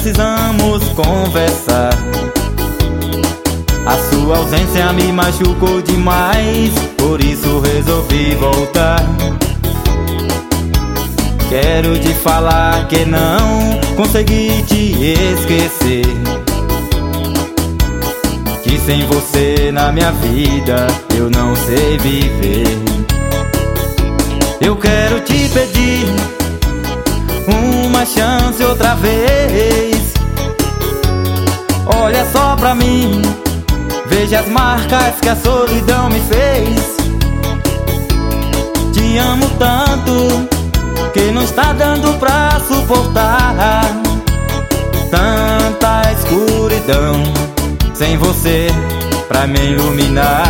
precisamos conversar. A sua ausência me machucou demais, por isso resolvi voltar. Quero te falar que não consegui te esquecer, que sem você na minha vida eu não sei viver. Eu quero te pedir uma chance outra vez. Olha só pra mim, veja as marcas que a solidão me fez. Te amo tanto que não está dando pra suportar tanta escuridão sem você pra me iluminar.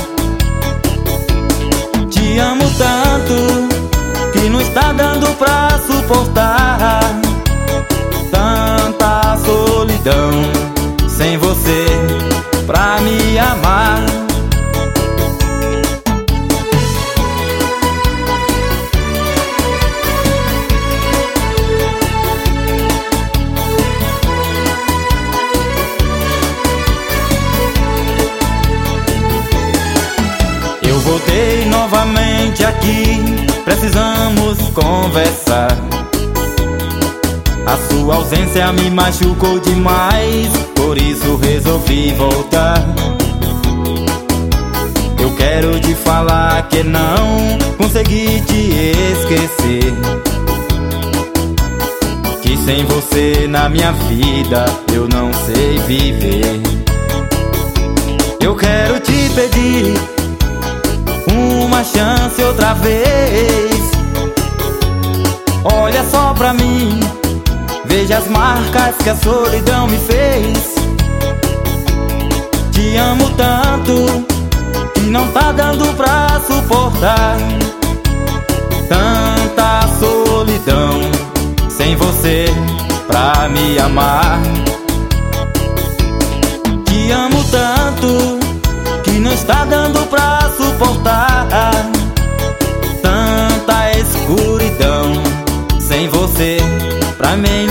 Te amo tanto que não está dando pra suportar tanta solidão sem você pra me amar. Eu voltei novamente aqui, precisamos conversar. A sua ausência me machucou demais, por isso resolvi voltar. Eu quero te falar que não consegui te esquecer, que sem você na minha vida eu não sei viver. Eu quero te pedir uma chance outra vez. Olha só pra mim, veja as marcas que a solidão me fez. Te amo tanto que não tá dando pra suportar tanta solidão sem você pra me amar. Te amo tanto que não está dando pra suportar tanta escuridão sem você pra me